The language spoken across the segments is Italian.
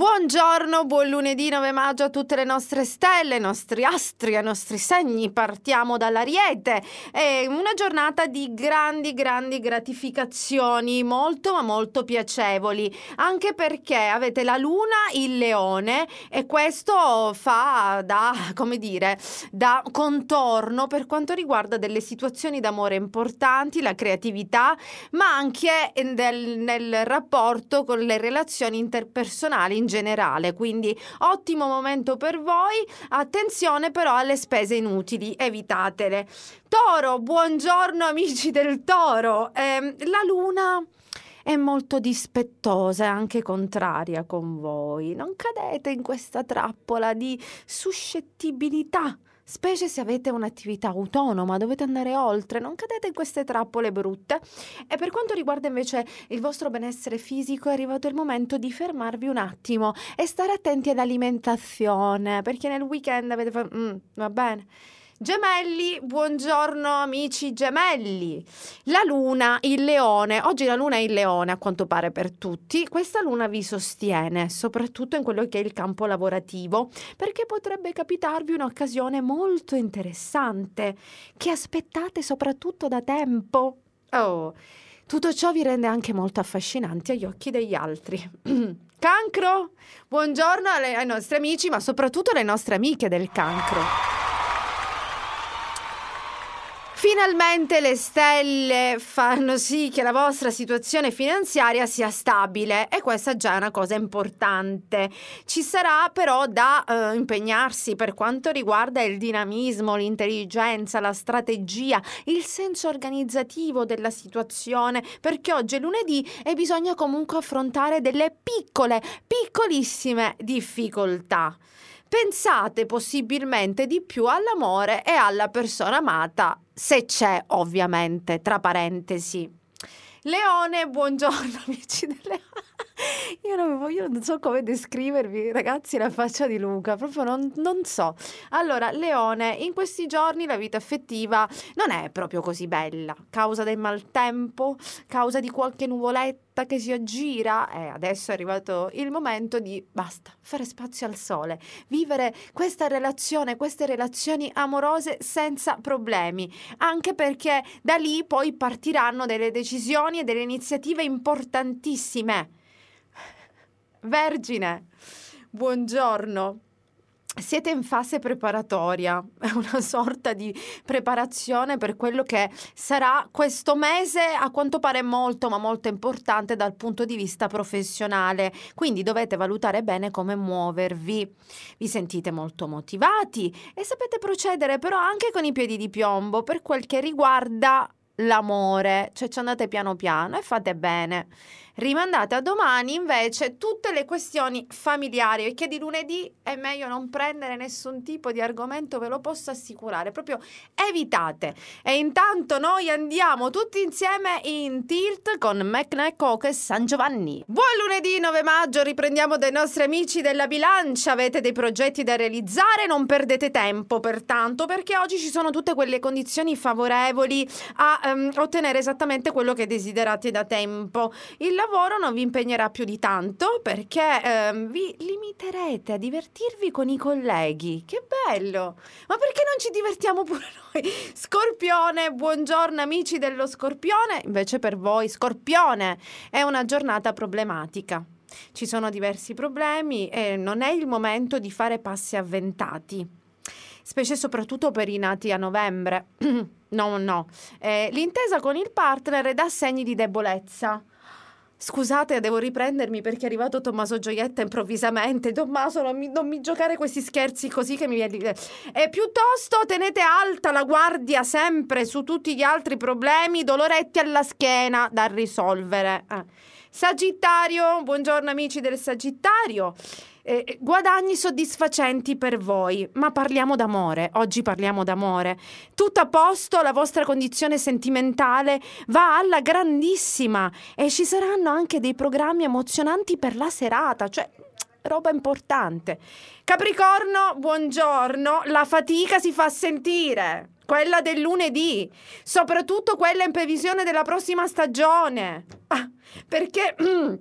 Buongiorno, buon lunedì 9 maggio a tutte le nostre stelle, ai nostri astri, ai nostri segni. Partiamo dall'Ariete. È una giornata di grandi gratificazioni, molto ma molto piacevoli, anche perché avete la luna in Leone e questo fa da contorno per quanto riguarda delle situazioni d'amore importanti, la creatività, ma anche nel rapporto con le relazioni interpersonali in generale, quindi ottimo momento per voi. Attenzione però alle spese inutili, evitatele. Toro, buongiorno amici del Toro. La luna è molto dispettosa e anche contraria con voi. Non cadete in questa trappola di suscettibilità, specie se avete un'attività autonoma, dovete andare oltre, non cadete in queste trappole brutte. E per quanto riguarda invece il vostro benessere fisico, è arrivato il momento di fermarvi un attimo e stare attenti all'alimentazione, perché nel weekend avete fatto... va bene. Gemelli, buongiorno amici gemelli. La luna in Leone, oggi la luna è in Leone a quanto pare per tutti. Questa luna vi sostiene, soprattutto in quello che è il campo lavorativo, perché potrebbe capitarvi un'occasione molto interessante che aspettate soprattutto da tempo. Oh, tutto ciò vi rende anche molto affascinanti agli occhi degli altri. Cancro, buongiorno ai nostri amici, ma soprattutto alle nostre amiche del Cancro. Finalmente le stelle fanno sì che la vostra situazione finanziaria sia stabile e questa già è una cosa importante. Ci sarà però da impegnarsi per quanto riguarda il dinamismo, l'intelligenza, la strategia, il senso organizzativo della situazione, perché oggi è lunedì e bisogna comunque affrontare delle piccolissime difficoltà. Pensate possibilmente di più all'amore e alla persona amata, se c'è ovviamente, tra parentesi. Leone, buongiorno amici del Leone. Io non so come descrivervi, ragazzi, la faccia di Luca, proprio non so. Allora, Leone, in questi giorni la vita affettiva non è proprio così bella, causa del maltempo, causa di qualche nuvoletta che si aggira, e adesso è arrivato il momento di basta, fare spazio al sole, vivere questa relazione, queste relazioni amorose senza problemi, anche perché da lì poi partiranno delle decisioni e delle iniziative importantissime. Vergine, buongiorno. Siete in fase preparatoria, è una sorta di preparazione per quello che sarà questo mese, a quanto pare molto ma molto importante dal punto di vista professionale, quindi dovete valutare bene come muovervi. Vi sentite molto motivati e sapete procedere però anche con i piedi di piombo per quel che riguarda l'amore, cioè ci andate piano piano e fate bene. Rimandate a domani invece tutte le questioni familiari, perché di lunedì è meglio non prendere nessun tipo di argomento, ve lo posso assicurare, proprio evitate. E intanto noi andiamo tutti insieme in tilt con McNeck e San Giovanni. Buon lunedì 9 maggio, riprendiamo dai nostri amici della bilancia. Avete dei progetti da realizzare, non perdete tempo pertanto, perché oggi ci sono tutte quelle condizioni favorevoli a ottenere esattamente quello che desiderate da tempo. Il lavoro non vi impegnerà più di tanto perché vi limiterete a divertirvi con i colleghi. Che bello! Ma perché non ci divertiamo pure noi? Scorpione, buongiorno amici dello Scorpione. Invece per voi, Scorpione, è una giornata problematica. Ci sono diversi problemi e non è il momento di fare passi avventati, specie soprattutto per i nati a novembre. No. L'intesa con il partner dà segni di debolezza. Scusate, devo riprendermi perché è arrivato Tommaso Gioietta improvvisamente. Tommaso, non mi giocare questi scherzi così che mi viene... piuttosto tenete alta la guardia sempre su tutti gli altri problemi, doloretti alla schiena da risolvere. Sagittario, buongiorno amici del Sagittario. Guadagni soddisfacenti per voi, ma parliamo d'amore. Oggi parliamo d'amore. Tutto a posto, la vostra condizione sentimentale va alla grandissima e ci saranno anche dei programmi emozionanti per la serata, cioè roba importante. Capricorno, buongiorno. La fatica si fa sentire, quella del lunedì, soprattutto quella in previsione della prossima stagione, perché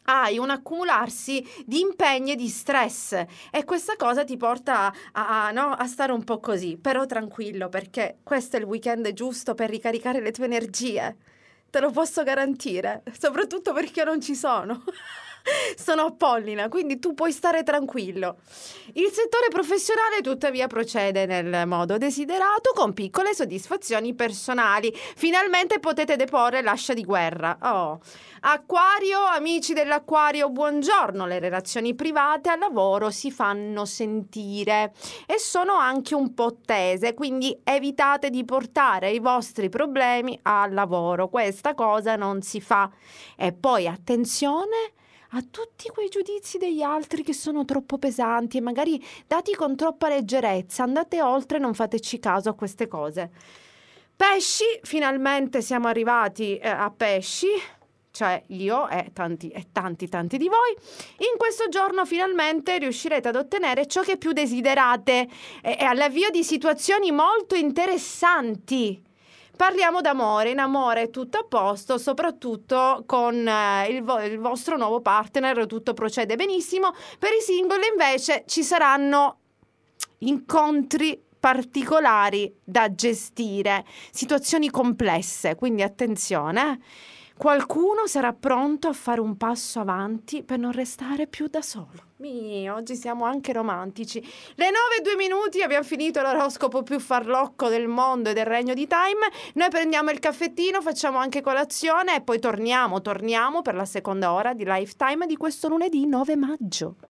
hai un accumularsi di impegni e di stress e questa cosa ti porta no, a stare un po' così, però tranquillo perché questo è il weekend giusto per ricaricare le tue energie, te lo posso garantire, soprattutto perché non ci sono. Sono a Pollina, quindi tu puoi stare tranquillo. Il settore professionale tuttavia procede nel modo desiderato con piccole soddisfazioni personali. Finalmente potete deporre l'ascia di guerra. Oh. Acquario, amici dell'Acquario, buongiorno. Le relazioni private al lavoro si fanno sentire e sono anche un po' tese, quindi evitate di portare i vostri problemi al lavoro. Questa cosa non si fa. E poi attenzione a tutti quei giudizi degli altri che sono troppo pesanti e magari dati con troppa leggerezza. Andate oltre, non fateci caso a queste cose. Pesci, finalmente siamo arrivati a pesci, cioè io e tanti di voi. In questo giorno finalmente riuscirete ad ottenere ciò che più desiderate e all'avvio di situazioni molto interessanti. Parliamo d'amore, in amore è tutto a posto, soprattutto con il vostro nuovo partner, tutto procede benissimo. Per i single invece ci saranno incontri particolari da gestire, situazioni complesse, quindi attenzione. Qualcuno sarà pronto a fare un passo avanti per non restare più da solo. Oggi siamo anche romantici. Le 9:02, abbiamo finito l'oroscopo più farlocco del mondo e del regno di Time. Noi prendiamo il caffettino, facciamo anche colazione e poi torniamo per la seconda ora di Lifetime di questo lunedì 9 maggio.